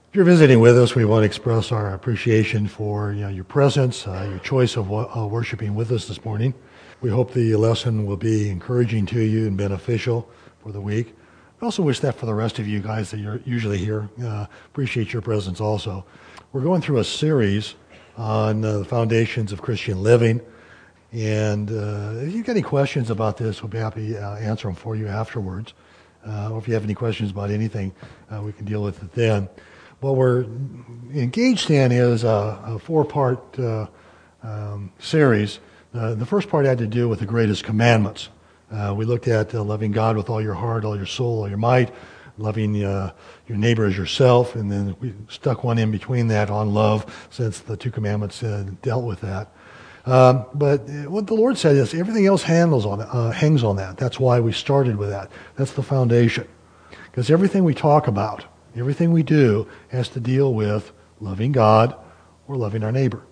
If you're visiting with us, we want to express our appreciation for your presence, your choice of worshiping with us this morning. We hope the lesson will be encouraging to you and beneficial for the week. We also wish that for the rest of you guys that you're usually here. Appreciate your presence also. We're going through a series on the foundations of Christian living. And if you've got any questions about this, we'll be happy to answer them for you afterwards. Or if you have any questions about anything, we can deal with it then. What we're engaged in is a four-part series. The first part had to do with the greatest commandments. We looked at loving God with all your heart, all your soul, all your might, loving your neighbor as yourself, and then we stuck one in between that on love, since the two commandments dealt with that. But what the Lord said is everything else hangs on that. That's why we started with that. That's the foundation. Because everything we talk about, everything we do has to deal with loving God or loving our neighbor.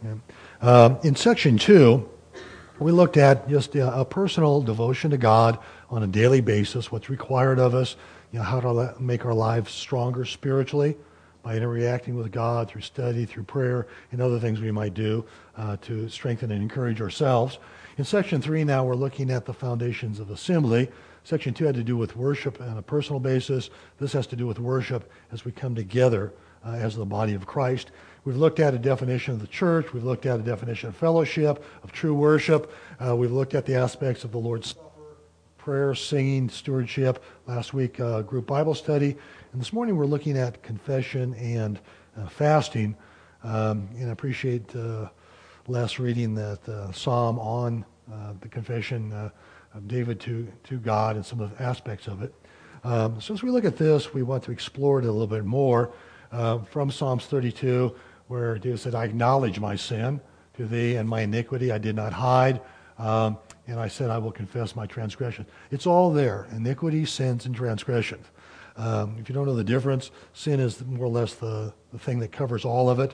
Okay? In section 2, we looked at just a personal devotion to God on a daily basis, what's required of us, how to make our lives stronger spiritually by interacting with God through study, through prayer, and other things we might do to strengthen and encourage ourselves. In section 3 now, we're looking at the foundations of assembly. Section 2 had to do with worship on a personal basis. This has to do with worship as we come together as the body of Christ. We've looked at a definition of the church. We've looked at a definition of fellowship, of true worship. We've looked at the aspects of the Lord's Supper, prayer, singing, stewardship. Last week, group Bible study. And this morning, we're looking at confession and fasting. And I appreciate Les reading that psalm on the confession of David to God and some of the aspects of it. So as we look at this, we want to explore it a little bit more from Psalms 32, where David said, I acknowledge my sin to thee, and my iniquity I did not hide. And I said, I will confess my transgression. It's all there, iniquity, sins, and transgressions. If you don't know the difference, sin is more or less the thing that covers all of it.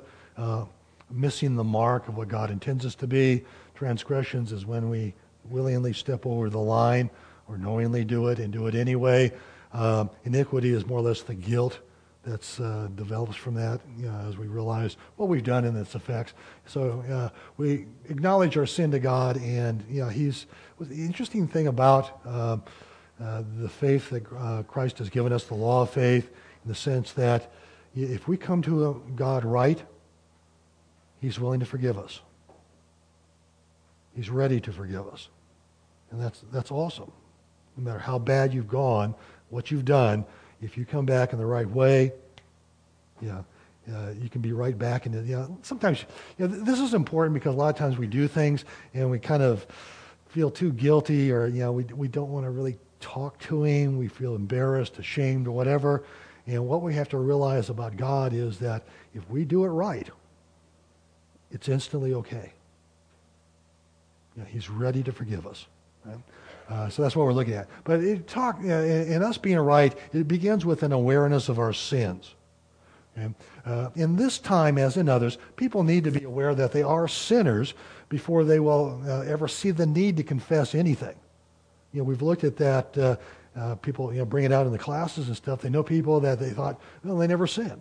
Missing the mark of what God intends us to be. Transgressions is when we willingly step over the line or knowingly do it and do it anyway. Iniquity is more or less the guilt that's develops from that as we realize what we've done and its effects. So we acknowledge our sin to God, and the interesting thing about the faith that Christ has given us, the law of faith, in the sense that if we come to God right, He's willing to forgive us. He's ready to forgive us. And that's awesome. No matter how bad you've gone, what you've done, if you come back in the right way, you can be right back in it. Sometimes, this is important because a lot of times we do things and we kind of feel too guilty, or we don't want to really talk to Him. We feel embarrassed, ashamed, or whatever. And what we have to realize about God is that if we do it right, it's instantly okay. He's ready to forgive us. Right? So that's what we're looking at. But in us being right, it begins with an awareness of our sins. Okay? In this time, as in others, people need to be aware that they are sinners before they will ever see the need to confess anything. We've looked at that. People bring it out in the classes and stuff. They know people that they thought, well, they never sin.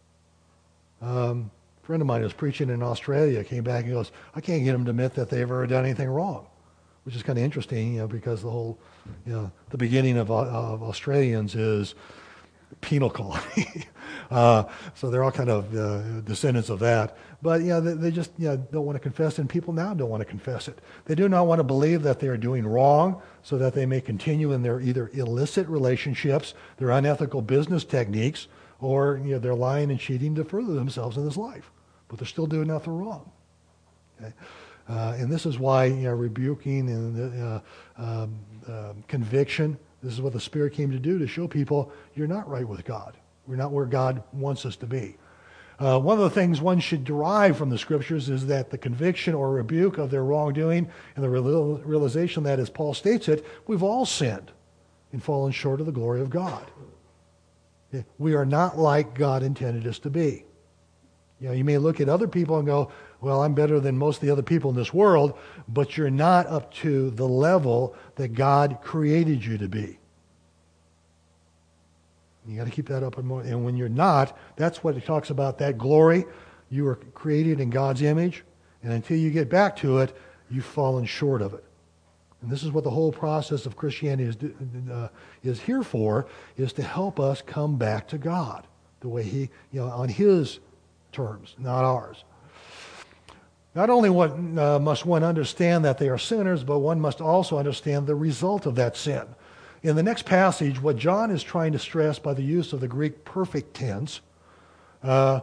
A friend of mine who was preaching in Australia came back and goes, I can't get them to admit that they've ever done anything wrong, which is kind of interesting, because the whole, the beginning of Australians is penal colony. So they're all kind of descendants of that. But they just don't want to confess, and people now don't want to confess it. They do not want to believe that they are doing wrong, so that they may continue in their either illicit relationships, their unethical business techniques, or they're lying and cheating to further themselves in this life. But they're still doing nothing wrong. Okay? And this is why rebuking and conviction, this is what the Spirit came to do, to show people you're not right with God. We're not where God wants us to be. One of the things one should derive from the Scriptures is that the conviction or rebuke of their wrongdoing and the realization that, as Paul states it, we've all sinned and fallen short of the glory of God. We are not like God intended us to be. You may look at other people and go, well, I'm better than most of the other people in this world, but you're not up to the level that God created you to be. You got to keep that up. And when you're not, that's what it talks about, that glory. You were created in God's image, and until you get back to it, you've fallen short of it. And this is what the whole process of Christianity is here for, is to help us come back to God the way He, on His terms, not ours. Not only must one understand that they are sinners, but one must also understand the result of that sin. In the next passage, what John is trying to stress by the use of the Greek perfect tense for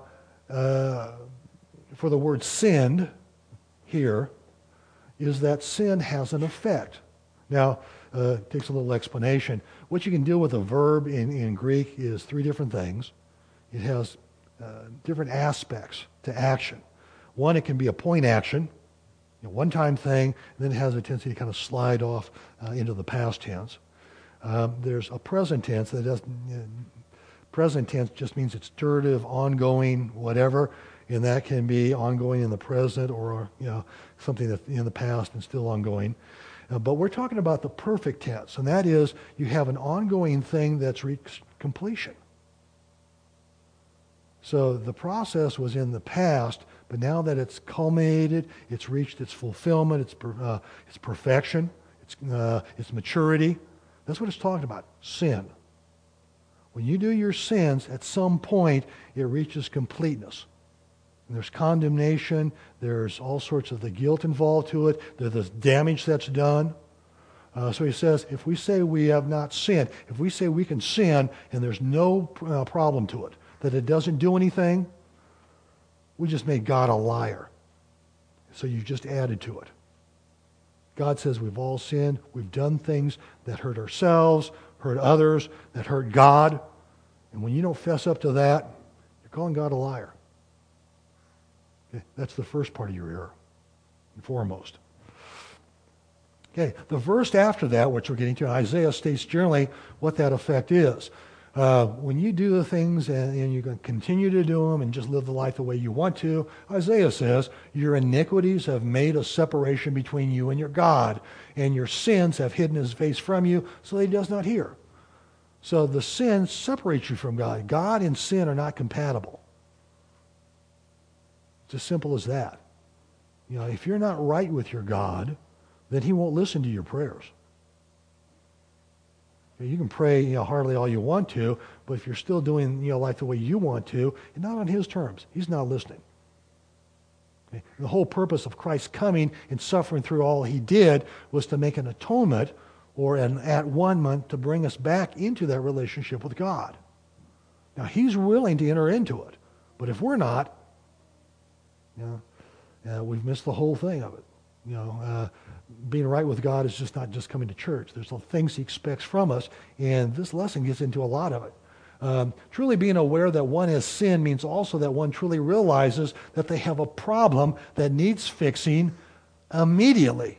the word sinned here is that sin has an effect. Now, it takes a little explanation. What you can do with a verb in Greek is three different things. It has different aspects to action. One, it can be a point action, one-time thing, and then it has a tendency to kind of slide off into the past tense. There's a present tense that doesn't. Present tense just means it's durative, ongoing, whatever, and that can be ongoing in the present or something that's in the past and still ongoing. But we're talking about the perfect tense, and that is you have an ongoing thing that's reached completion. So the process was in the past, but now that it's culminated, it's reached its fulfillment, its perfection, its maturity. That's what it's talking about, sin. When you do your sins, at some point, it reaches completeness. And there's condemnation, there's all sorts of the guilt involved to it, there's the damage that's done. So he says, if we say we have not sinned, if we say we can sin and there's no problem to it, that it doesn't do anything, we just made God a liar. So you just added to it. God says we've all sinned. We've done things that hurt ourselves, hurt others, that hurt God. And when you don't fess up to that, you're calling God a liar. Okay, that's the first part of your error, and foremost. Okay, the verse after that, which we're getting to, Isaiah states generally what that effect is. When you do the things and you're going to continue to do them and just live the life the way you want to, Isaiah says, your iniquities have made a separation between you and your God, and your sins have hidden His face from you so that He does not hear. So the sin separates you from God. God and sin are not compatible. It's as simple as that. If you're not right with your God, then He won't listen to your prayers. You can pray hardly all you want to, but if you're still doing life the way you want to, and not on His terms, He's not listening. Okay? The whole purpose of Christ coming and suffering through all He did was to make an atonement or an at-one-ment to bring us back into that relationship with God. Now, He's willing to enter into it, but if we're not, we've missed the whole thing of it. Being right with God is just not just coming to church. There's things He expects from us, and this lesson gets into a lot of it. Truly being aware that one has sinned means also that one truly realizes that they have a problem that needs fixing immediately.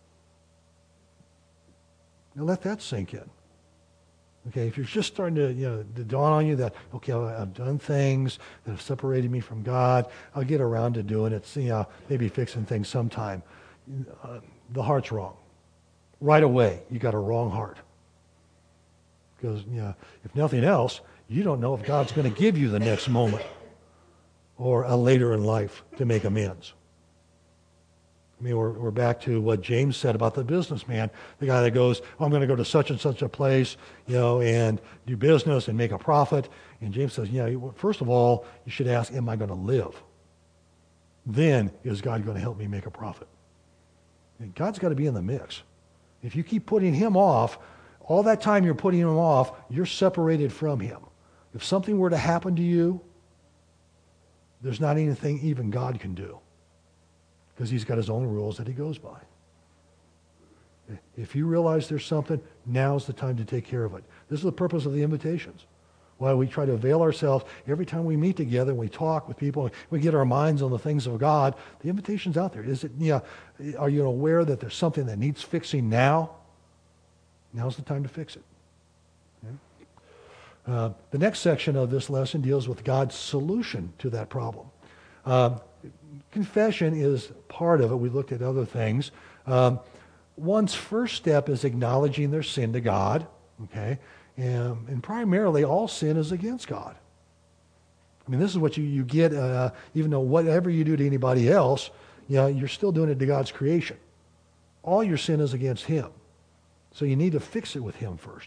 Now let that sink in. Okay, if you're just starting to dawn on you that, okay, I've done things that have separated me from God, I'll get around to doing it, maybe fixing things sometime. The heart's wrong. Right away, you got a wrong heart. Because, if nothing else, you don't know if God's going to give you the next moment or a later in life to make amends. I mean, we're back to what James said about the businessman, the guy that goes, I'm going to go to such and such a place, and do business and make a profit. And James says, first of all, you should ask, am I going to live? Then, is God going to help me make a profit? And God's got to be in the mix. If you keep putting Him off, all that time you're putting Him off, you're separated from Him. If something were to happen to you, there's not anything even God can do, because He's got His own rules that He goes by. If you realize there's something, now's the time to take care of it. This is the purpose of the invitations. Why we try to avail ourselves every time we meet together and we talk with people, we get our minds on the things of God. The invitation's out there. Are you aware that there's something that needs fixing now? Now's the time to fix it. Okay? The next section of this lesson deals with God's solution to that problem. Confession is part of it. We looked at other things. One's first step is acknowledging their sin to God. Okay? And primarily, all sin is against God. I mean, this is what you get, even though whatever you do to anybody else, you're still doing it to God's creation. All your sin is against him. So you need to fix it with him first.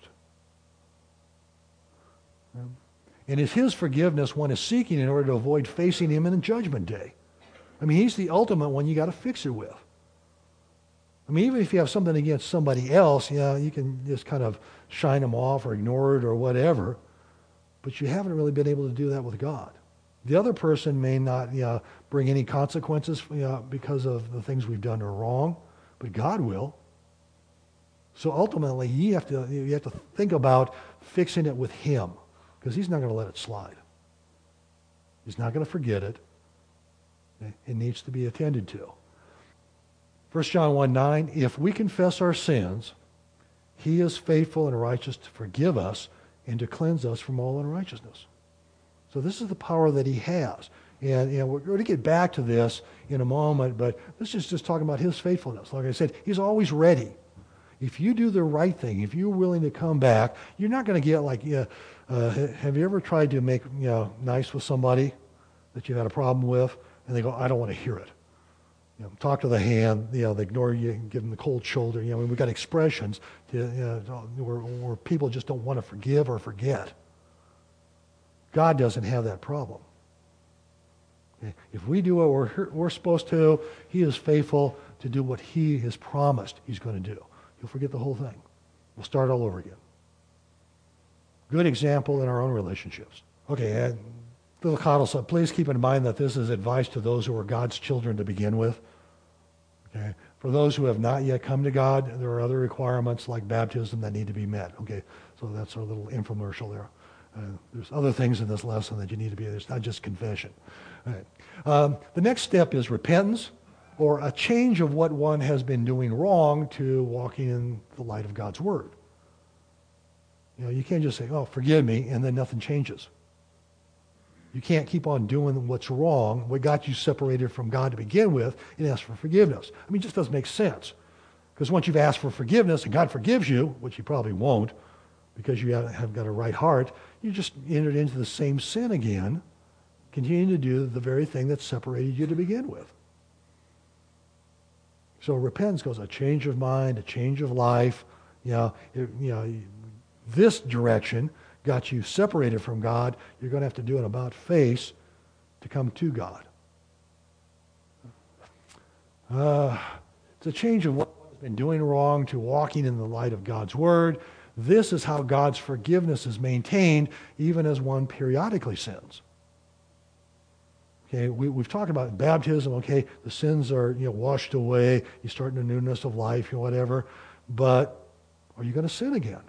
And it's his forgiveness one is seeking in order to avoid facing him in the judgment day. I mean, he's the ultimate one you got to fix it with. I mean, even if you have something against somebody else, you can just kind of shine them off or ignore it or whatever. But you haven't really been able to do that with God. The other person may not bring any consequences because of the things we've done are wrong, but God will. So ultimately, you have to think about fixing it with him, because he's not going to let it slide. He's not going to forget it. It needs to be attended to. 1 John 1:9, if we confess our sins, he is faithful and righteous to forgive us and to cleanse us from all unrighteousness. So this is the power that he has. And we're going to get back to this in a moment, but this is just talking about his faithfulness. Like I said, he's always ready. If you do the right thing, if you're willing to come back, you're not going to get like, have you ever tried to make nice with somebody that you had a problem with, and they go, I don't want to hear it. Talk to the hand, they ignore you, give them the cold shoulder. We've got expressions where people just don't want to forgive or forget. God doesn't have that problem. If we do what we're supposed to, he is faithful to do what he has promised he's going to do. You'll forget the whole thing. We'll start all over again. Good example in our own relationships. Okay, and little coddle, so please keep in mind that this is advice to those who are God's children to begin with. Okay, for those who have not yet come to God, there are other requirements like baptism that need to be met. Okay, so that's our little infomercial there. There's other things in this lesson that you need to be. It's not just confession. All right. The next step is repentance, or a change of what one has been doing wrong to walking in the light of God's Word. You can't just say, oh, forgive me, and then nothing changes. You can't keep on doing what's wrong, what got you separated from God to begin with, and ask for forgiveness. I mean, it just doesn't make sense. Because once you've asked for forgiveness and God forgives you, which he probably won't, because you have got a right heart, you just entered into the same sin again, continuing to do the very thing that separated you to begin with. So repentance goes a change of mind, a change of life. This direction got you separated from God. You're going to have to do an about face to come to God. It's a change of what one's been doing wrong to walking in the light of God's Word. This is how God's forgiveness is maintained even as one periodically sins. Okay, we've talked about baptism. Okay, the sins are washed away. You start in a newness of life, whatever. But are you going to sin again?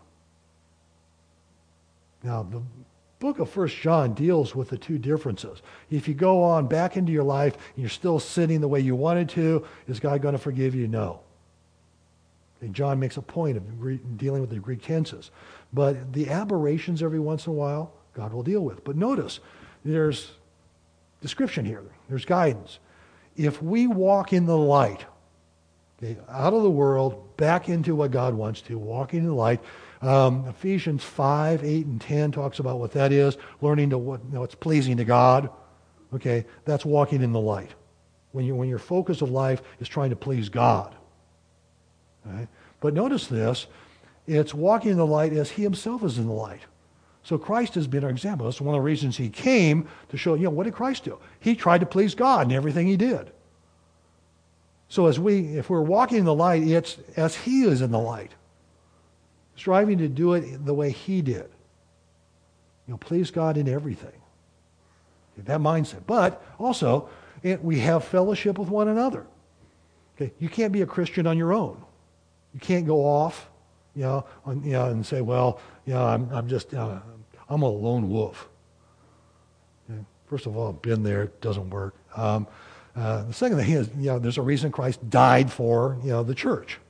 Now, the book of 1 John deals with the two differences. If you go on back into your life and you're still sinning the way you wanted to, is God going to forgive you? No. Okay, John makes a point of dealing with the Greek tenses. But the aberrations every once in a while, God will deal with. But notice, there's description here. There's guidance. If we walk in the light, okay, out of the world, back into what God wants to, walking in the light, Ephesians 5, 8, and 10 talks about what that is, learning to what's pleasing to God. Okay, that's walking in the light. When your focus of life is trying to please God. Okay? But notice this, it's walking in the light as he himself is in the light. So Christ has been our example. That's one of the reasons he came to show, what did Christ do? He tried to please God in everything he did. So if we're walking in the light, it's as he is in the light. Striving to do it the way he did. Please God in everything. That mindset. But also, we have fellowship with one another. Okay, you can't be a Christian on your own. You can't go off, and say, well, I'm a lone wolf. Okay. First of all, I've been there. It doesn't work. The second thing is, there's a reason Christ died for, the church.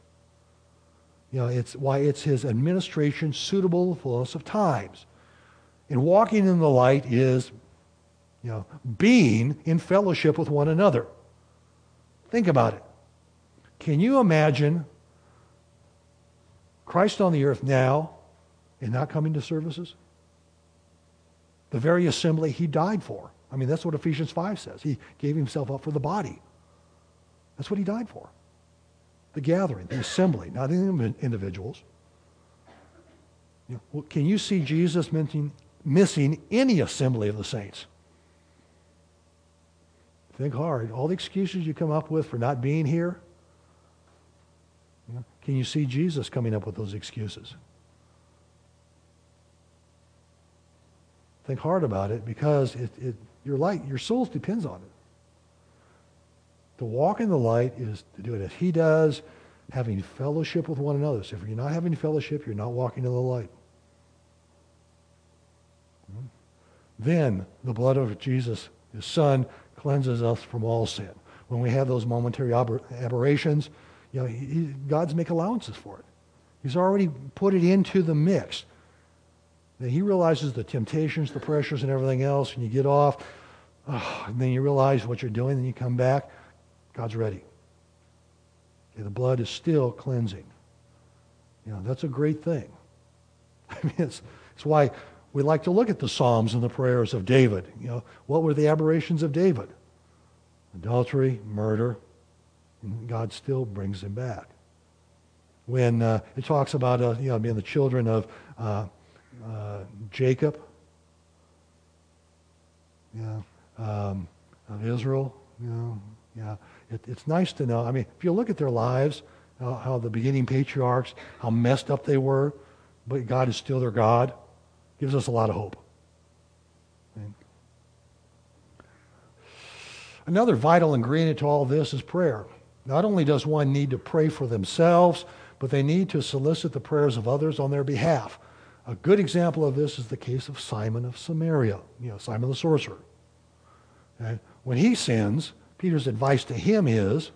It's his administration suitable to the fullness of times. And walking in the light is, being in fellowship with one another. Think about it. Can you imagine Christ on the earth now and not coming to services? The very assembly he died for. I mean, that's what Ephesians 5 says. He gave himself up for the body. That's what he died for. The gathering, the assembly, not the individuals. Well, can you see Jesus missing any assembly of the saints? Think hard. All the excuses you come up with for not being here, can you see Jesus coming up with those excuses? Think hard about it, because your soul depends on it. To walk in the light is to do it as he does, having fellowship with one another. So if you're not having fellowship, you're not walking in the light. Then the blood of Jesus, his Son, cleanses us from all sin. When we have those momentary aberrations, God's make allowances for it. He's already put it into the mix. Then he realizes the temptations, the pressures, and everything else, and you get off, and then you realize what you're doing, and you come back, God's ready. Okay, the blood is still cleansing. That's a great thing. I mean, it's why we like to look at the Psalms and the prayers of David. What were the aberrations of David? Adultery, murder, and God still brings him back. When it talks about being the children of Jacob, of Israel, it's nice to know. I mean, if you look at their lives, how the beginning patriarchs, how messed up they were, but God is still their God, gives us a lot of hope. Okay. Another vital ingredient to all of this is prayer. Not only does one need to pray for themselves, but they need to solicit the prayers of others on their behalf. A good example of this is the case of Simon of Samaria, Simon the sorcerer. Okay? When he sins, Peter's advice to him is,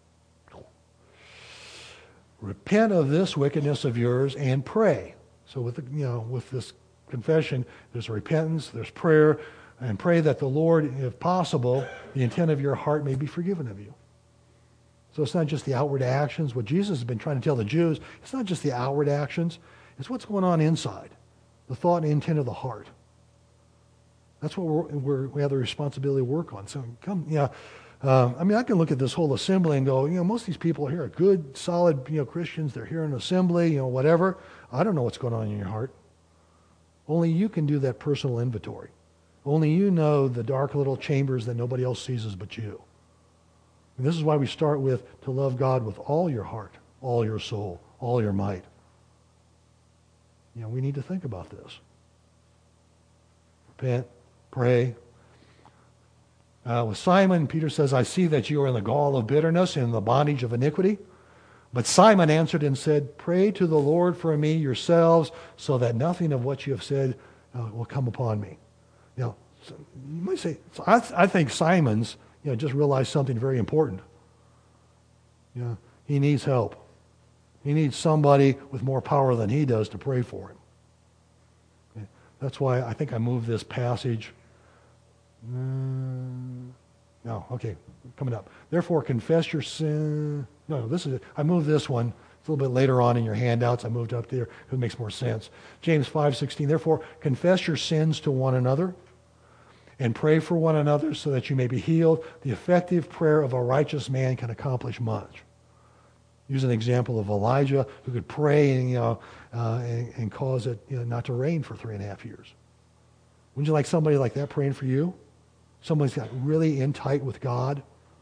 repent of this wickedness of yours and pray. So with this confession, there's repentance, there's prayer, and pray that the Lord, if possible, the intent of your heart may be forgiven of you. So it's not just the outward actions. What Jesus has been trying to tell the Jews, it's not just the outward actions. It's what's going on inside, the thought and intent of the heart. That's what we have the responsibility to work on. So I can look at this whole assembly and go, most of these people here are good, solid, Christians. They're here in assembly, whatever. I don't know what's going on in your heart. Only you can do that personal inventory. Only you know the dark little chambers that nobody else sees but you. And this is why we start with to love God with all your heart, all your soul, all your might. We need to think about this. Repent, pray. With Simon, Peter says, I see that you are in the gall of bitterness and in the bondage of iniquity. But Simon answered and said, pray to the Lord for me yourselves, so that nothing of what you have said will come upon me. You might say, I think Simon's just realized something very important. He needs help. He needs somebody with more power than he does to pray for him. Okay. That's why I think I moved this passage. Coming up. Therefore, confess your sin. No, this is it. I moved this one. It's a little bit later on in your handouts. I moved up there. It makes more sense. James 5:16. Therefore, confess your sins to one another and pray for one another so that you may be healed. The effective prayer of a righteous man can accomplish much. Use an example of Elijah, who could pray and cause it not to rain for 3.5 years. Wouldn't you like somebody like that praying for you? Somebody's got really in tight with God.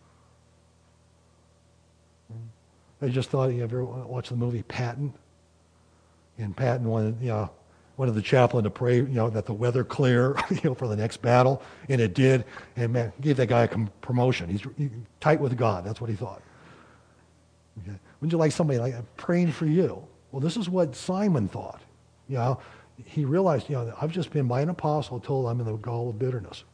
I just thought, you ever watched the movie Patton? And Patton wanted the chaplain to pray, that the weather clear, for the next battle, and it did. And man, gave that guy a promotion. He's tight with God. That's what he thought. Okay. Wouldn't you like somebody like that praying for you? Well, this is what Simon thought. He realized, I've just been by an apostle told I'm in the gall of bitterness.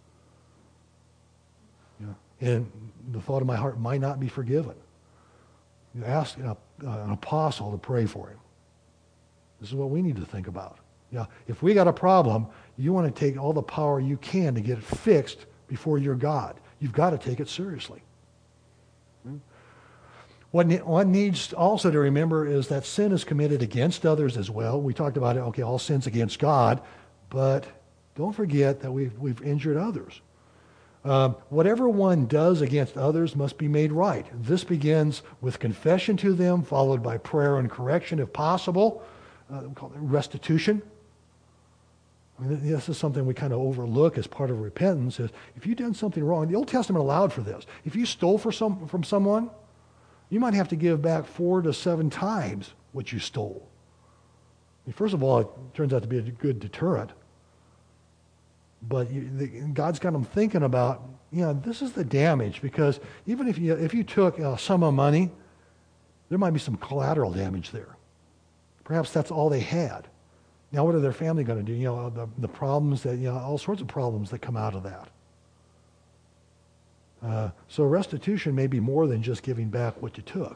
And the thought of my heart might not be forgiven. You ask an apostle to pray for him. This is what we need to think about. If we got a problem, you want to take all the power you can to get it fixed before your God. You've got to take it seriously. What needs also to remember is that sin is committed against others as well. We talked about it, okay, all sin's against God, but don't forget that we've injured others. Whatever one does against others must be made right. This begins with confession to them, followed by prayer and correction if possible. We call it restitution. I mean, this is something we kind of overlook as part of repentance. Is if you've done something wrong, the Old Testament allowed for this. If you stole from someone, you might have to give back 4 to 7 times what you stole. I mean, first of all, it turns out to be a good deterrent. But God's got them thinking about, this is the damage, because even if you took a sum of money, there might be some collateral damage there. Perhaps that's all they had. Now, what are their family going to do? The problems that, all sorts of problems that come out of that. So restitution may be more than just giving back what you took.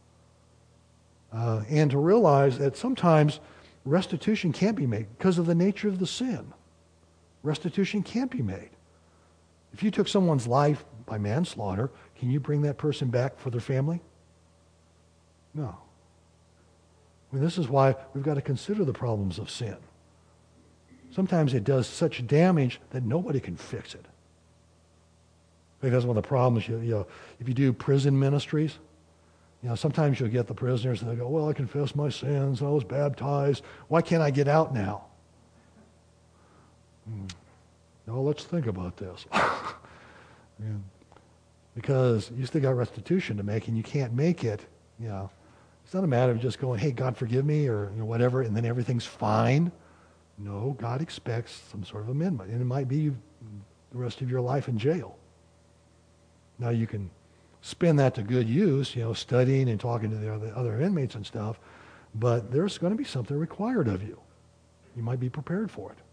And to realize that sometimes restitution can't be made because of the nature of the sin. Restitution can't be made. If you took someone's life by manslaughter, can you bring that person back for their family? No. I mean, this is why we've got to consider the problems of sin. Sometimes it does such damage that nobody can fix it. I think that's one of the problems. If you do prison ministries, sometimes you'll get the prisoners and they go, well, I confess my sins, I was baptized, why can't I get out now? No, let's think about this. Because you still got restitution to make, and you can't make it. It's not a matter of just going, hey, God, forgive me, or whatever, and then everything's fine. No, God expects some sort of amendment, and it might be the rest of your life in jail. Now, you can spend that to good use, studying and talking to the other inmates and stuff, but there's going to be something required of you. You might be prepared for it.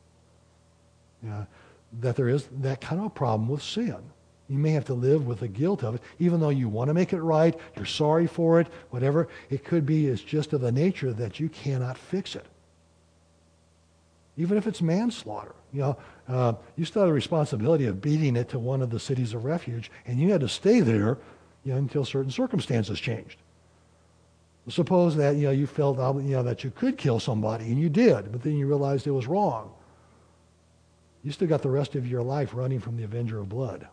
That there is that kind of a problem with sin. You may have to live with the guilt of it, even though you want to make it right, you're sorry for it, whatever. It could be it's just of the nature that you cannot fix it. Even if it's manslaughter. You still have the responsibility of beating it to one of the cities of refuge, and you had to stay there until certain circumstances changed. Suppose that you felt that you could kill somebody, and you did, but then you realized it was wrong. You still got the rest of your life running from the avenger of blood.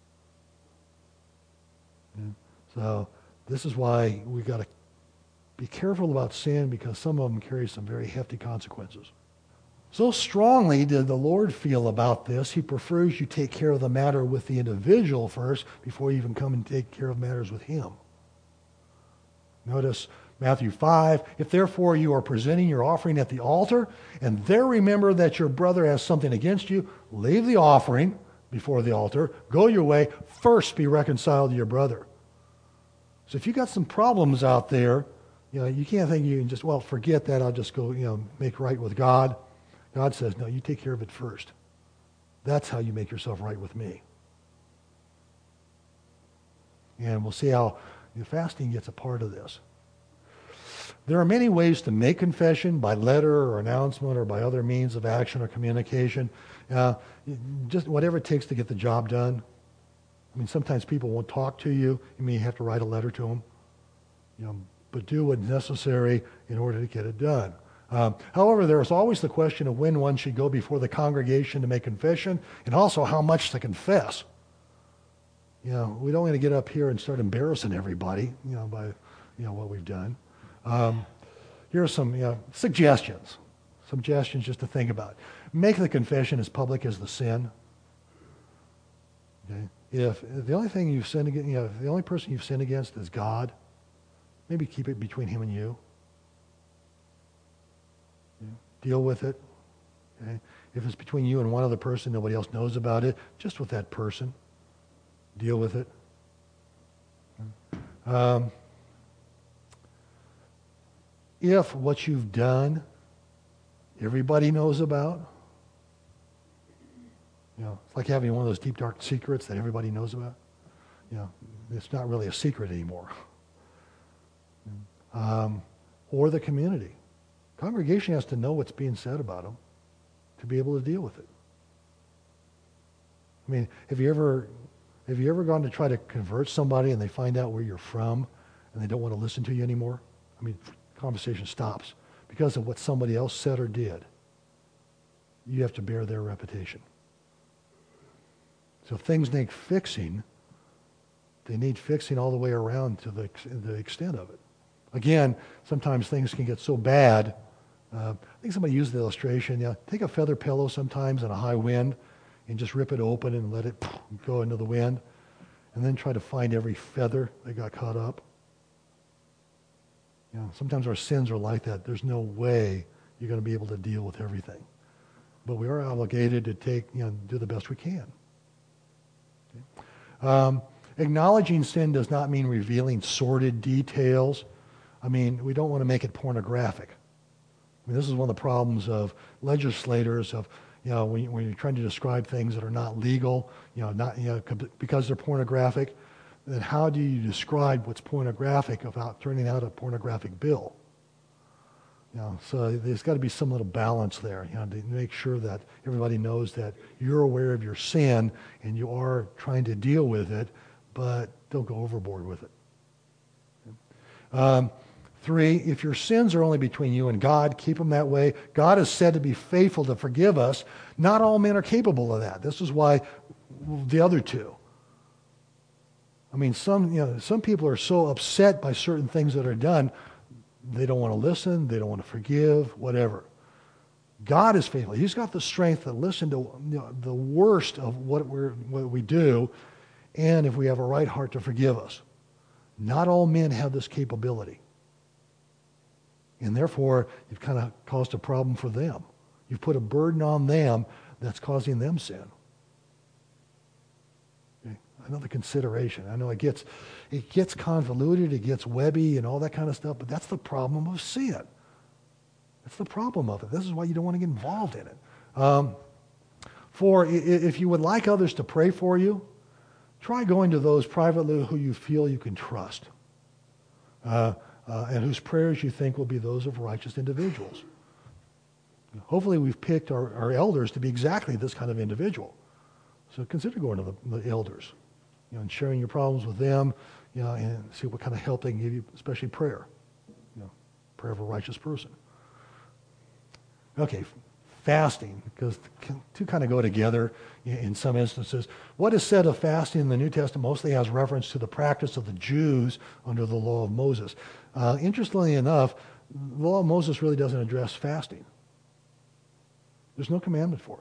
So this is why we got to be careful about sin, because some of them carry some very hefty consequences. So strongly did the Lord feel about this, he prefers you take care of the matter with the individual first before you even come and take care of matters with him. Notice Matthew 5, if therefore you are presenting your offering at the altar, and there remember that your brother has something against you, leave the offering before the altar, go your way, first be reconciled to your brother. So if you got some problems out there, you can't think you can just, forget that, I'll just go, make right with God. God says, no, you take care of it first. That's how you make yourself right with me. And we'll see how fasting gets a part of this. There are many ways to make confession, by letter or announcement or by other means of action or communication. Just whatever it takes to get the job done. I mean, sometimes people won't talk to you. You may have to write a letter to them. But do what's necessary in order to get it done. However, there is always the question of when one should go before the congregation to make confession, and also how much to confess. We don't want to get up here and start embarrassing everybody, by what we've done. Here are some suggestions just to think about. Make the confession as public as the sin. Okay? If the only thing you've sinned against, if the only person you've sinned against is God, maybe keep it between him and you. Deal with it. Okay? If it's between you and one other person, nobody else knows about it, just with that person. Deal with it. If what you've done, everybody knows about, it's like having one of those deep, dark secrets that everybody knows about. It's not really a secret anymore. Or the community. Congregation has to know what's being said about them to be able to deal with it. I mean, have you ever gone to try to convert somebody and they find out where you're from and they don't want to listen to you anymore, I mean, conversation stops because of what somebody else said or did. You have to bear their reputation. So things need fixing. They need fixing all the way around to the extent of it. Again, sometimes things can get so bad. I think somebody used the illustration. Take a feather pillow sometimes in a high wind and just rip it open and let it go into the wind, and then try to find every feather that got caught up. Sometimes our sins are like that. There's no way you're going to be able to deal with everything. But we are obligated to do the best we can. Okay? Acknowledging sin does not mean revealing sordid details. I mean, we don't want to make it pornographic. I mean, this is one of the problems of legislators, of when you're trying to describe things that are not legal, because they're pornographic. Then how do you describe what's pornographic without turning out a pornographic bill? So there's got to be some little balance there, to make sure that everybody knows that you're aware of your sin and you are trying to deal with it, but don't go overboard with it. 3, if your sins are only between you and God, keep them that way. God is said to be faithful to forgive us. Not all men are capable of that. This is why the other two. I mean, some people are so upset by certain things that are done, they don't want to listen, they don't want to forgive, whatever. God is faithful. He's got the strength to listen to the worst of what we do, and if we have a right heart, to forgive us. Not all men have this capability. And therefore, you've kind of caused a problem for them. You've put a burden on them that's causing them sin. Okay? Another consideration. I know it gets convoluted, it gets webby and all that kind of stuff, but that's the problem of sin. That's the problem of it. This is why you don't want to get involved in it. 4, if you would like others to pray for you, try going to those privately who you feel you can trust. And whose prayers you think will be those of righteous individuals. Hopefully we've picked our elders to be exactly this kind of individual. So consider going to the elders, and sharing your problems with them, and see what kind of help they can give you, especially prayer. Prayer of a righteous person. Okay, fasting, because the two kind of go together in some instances. What is said of fasting in the New Testament mostly has reference to the practice of the Jews under the law of Moses. Interestingly enough, the law of Moses really doesn't address fasting. There's no commandment for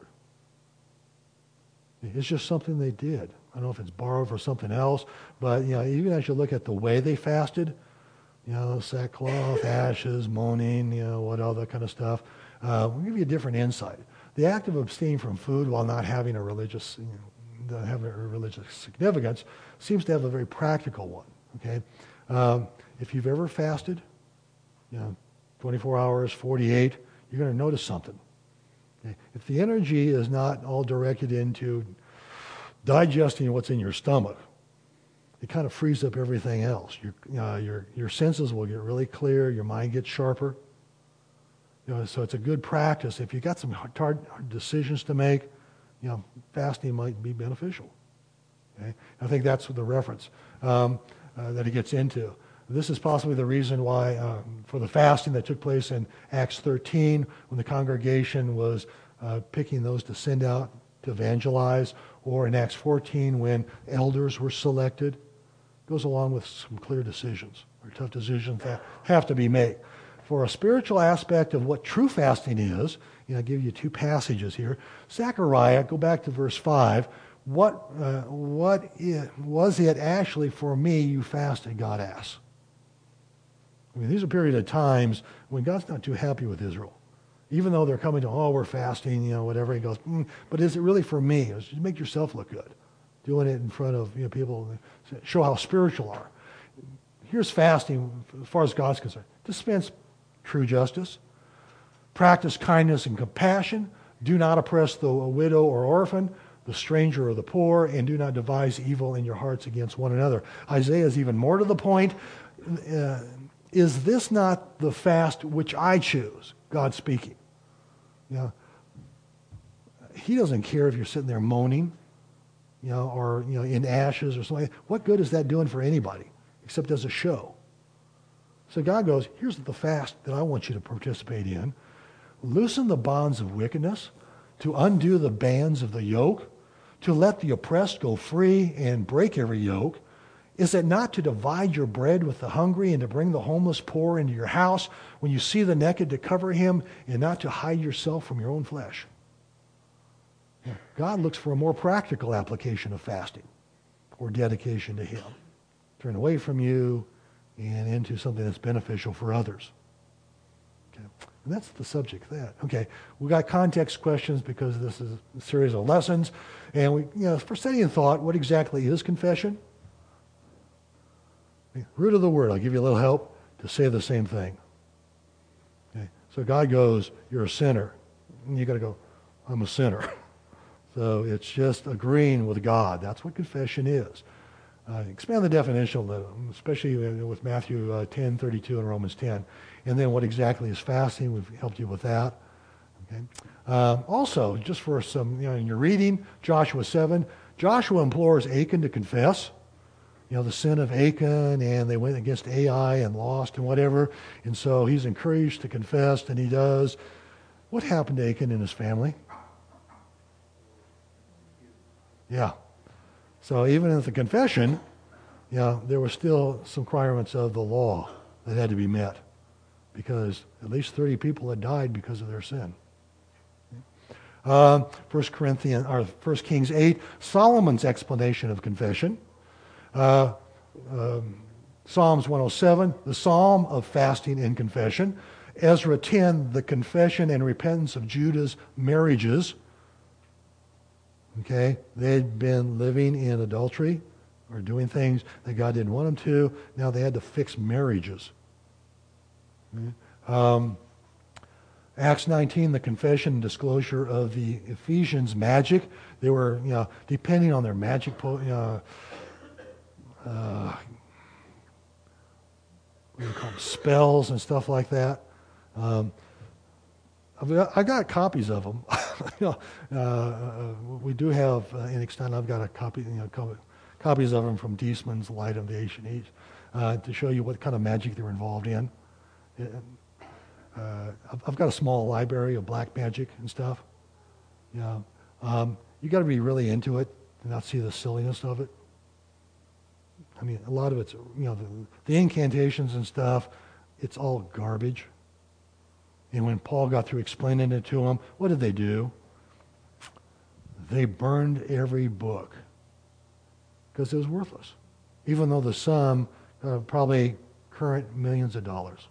it. It's just something they did. I don't know if it's borrowed for something else, but even as you look at the way they fasted, sackcloth, ashes, moaning, what all that kind of stuff, we'll give you a different insight. The act of abstaining from food while not having a religious, significance seems to have a very practical one. Okay, if you've ever fasted, 24 hours, 48, you're going to notice something. Okay? If the energy is not all directed into digesting what's in your stomach, it kind of frees up everything else. Your senses will get really clear. Your mind gets sharper. So it's a good practice. If you've got some hard decisions to make, fasting might be beneficial. Okay? I think that's the reference that he gets into. This is possibly the reason why, for the fasting that took place in Acts 13, when the congregation was picking those to send out to evangelize, or in Acts 14, when elders were selected, goes along with some clear decisions, or tough decisions that have to be made. For a spiritual aspect of what true fasting is, I'll give you two passages here. Zechariah, go back to verse 5. What was it actually for me you fasted, God asks. I mean, these are a period of times when God's not too happy with Israel. Even though they're coming to, we're fasting, whatever. He goes, but is it really for me? Just make yourself look good. Doing it in front of people, show how spiritual you are. Here's fasting as far as God's concerned. Dispense true justice. Practice kindness and compassion. Do not oppress the widow or orphan, the stranger or the poor, and do not devise evil in your hearts against one another. Isaiah is even more to the point. Is this not the fast which I choose? God speaking. He doesn't care if you're sitting there moaning, or in ashes or something. What good is that doing for anybody except as a show? So God goes, here's the fast that I want you to participate in. Loosen the bonds of wickedness, to undo the bands of the yoke, to let the oppressed go free and break every yoke. Is it not to divide your bread with the hungry and to bring the homeless poor into your house, when you see the naked to cover him and not to hide yourself from your own flesh? Yeah. God looks for a more practical application of fasting or dedication to him. Turn away from you and into something that's beneficial for others. Okay. And that's the subject of that. Okay, we got context questions because this is a series of lessons. And for study and thought, what exactly is confession? Root of the word, I'll give you a little help to say the same thing. Okay. So God goes, you're a sinner. And you got to go, I'm a sinner. So it's just agreeing with God. That's what confession is. Expand the definition a little, especially with Matthew 10:32 and Romans 10. And then what exactly is fasting? We've helped you with that. Okay. Also, just for some, in your reading, Joshua 7, Joshua implores Achan to confess. The sin of Achan, and they went against Ai and lost and whatever. And so he's encouraged to confess, and he does. What happened to Achan and his family? Yeah. So even at the confession, there were still some requirements of the law that had to be met, because at least 30 people had died because of their sin. 1 Kings 8, Solomon's explanation of confession. Psalms 107, the Psalm of fasting and confession. Ezra 10, the confession and repentance of Judah's marriages. Okay, they'd been living in adultery or doing things that God didn't want them to. Now they had to fix marriages. Okay. Acts 19, the confession and disclosure of the Ephesians magic. They were, depending on their magic, what do you call them, spells and stuff like that. I got copies of them. We do have in extent. I've got a copy, copies of them from Deisman's Light of the Ancient Age, to show you what kind of magic they were involved in. I've got a small library of black magic and stuff. You got to be really into it to not see the silliness of it. I mean, a lot of it's, the incantations and stuff, it's all garbage. And when Paul got through explaining it to them, what did they do? They burned every book because it was worthless, even though the sum probably current millions of dollars.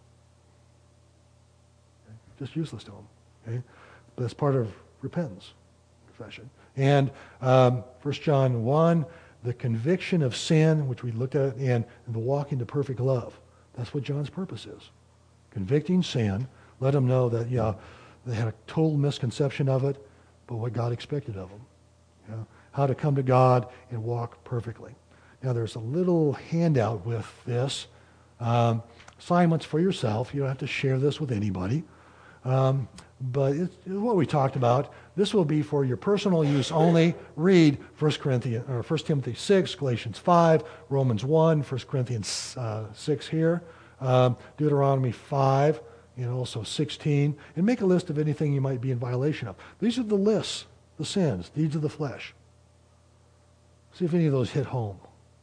Okay? Just useless to them. Okay? But that's part of repentance, confession. And 1 John 1, the conviction of sin, which we looked at, and the walk into perfect love. That's what John's purpose is. Convicting sin. Let them know that, they had a total misconception of it, but what God expected of them. How to come to God and walk perfectly. Now, there's a little handout with this. Assignments for yourself. You don't have to share this with anybody. But it's what we talked about. This will be for your personal use only. Read 1 Timothy 6, Galatians 5, Romans 1, 1 Corinthians 6 here, Deuteronomy 5, and also 16, and make a list of anything you might be in violation of. These are the lists, the sins, deeds of the flesh. See if any of those hit home.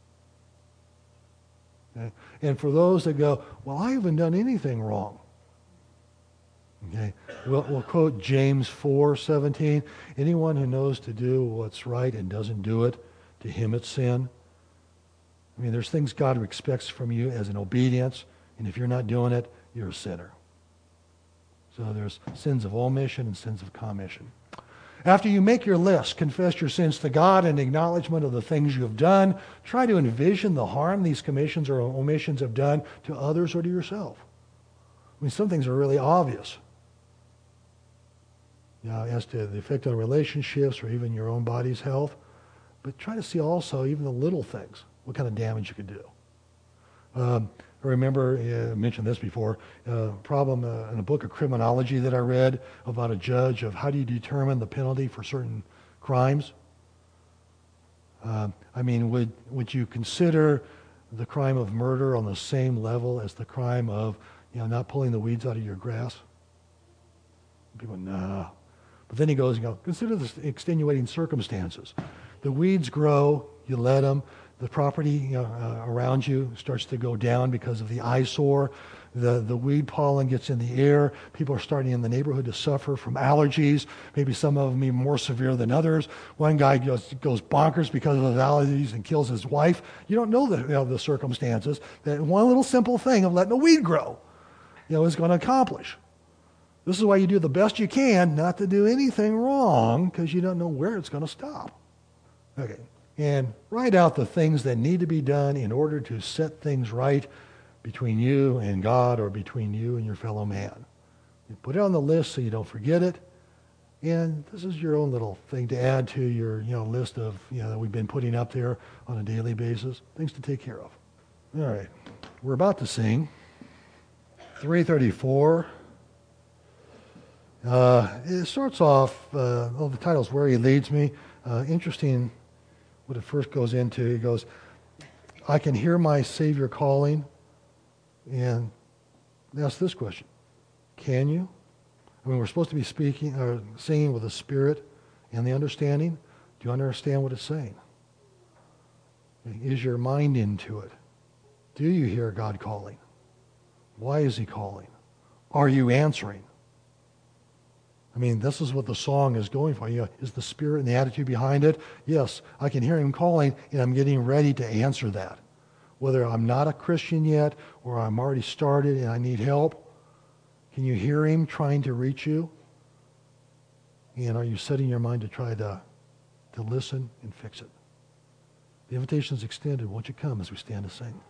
Okay? And for those that go, well, I haven't done anything wrong. Okay, we'll quote James 4:17. Anyone who knows to do what's right and doesn't do it, to him it's sin. I mean, there's things God expects from you as an obedience, and if you're not doing it, you're a sinner. So there's sins of omission and sins of commission. After you make your list, confess your sins to God in acknowledgement of the things you have done. Try to envision the harm these commissions or omissions have done to others or to yourself. I mean, some things are really obvious. As to the effect on relationships or even your own body's health. But try to see also even the little things, what kind of damage you could do. I remember, I mentioned this before, a problem in a book of criminology that I read about a judge of how do you determine the penalty for certain crimes. Would you consider the crime of murder on the same level as the crime of, not pulling the weeds out of your grass? People, nah. But then he goes, consider the extenuating circumstances. The weeds grow, you let them. The property around you starts to go down because of the eyesore. The weed pollen gets in the air. People are starting in the neighborhood to suffer from allergies. Maybe some of them even more severe than others. One guy goes bonkers because of his allergies and kills his wife. You don't know the circumstances that one little simple thing of letting a weed grow is going to accomplish. This is why you do the best you can not to do anything wrong, because you don't know where it's going to stop. Okay. And write out the things that need to be done in order to set things right between you and God, or between you and your fellow man. You put it on the list so you don't forget it. And this is your own little thing to add to your list of that we've been putting up there on a daily basis. Things to take care of. All right. We're about to sing 334. It starts off, the title's Where He Leads Me. Interesting what it first goes into. It goes, I can hear my Savior calling. And ask this question. Can you? I mean, we're supposed to be speaking or singing with the Spirit and the understanding. Do you understand what it's saying? Is your mind into it? Do you hear God calling? Why is He calling? Are you answering? I mean, this is what the song is going for. Is the spirit and the attitude behind it? Yes, I can hear Him calling, and I'm getting ready to answer that. Whether I'm not a Christian yet, or I'm already started and I need help, can you hear Him trying to reach you? And are you setting your mind to try to listen and fix it? The invitation is extended. Won't you come as we stand to sing?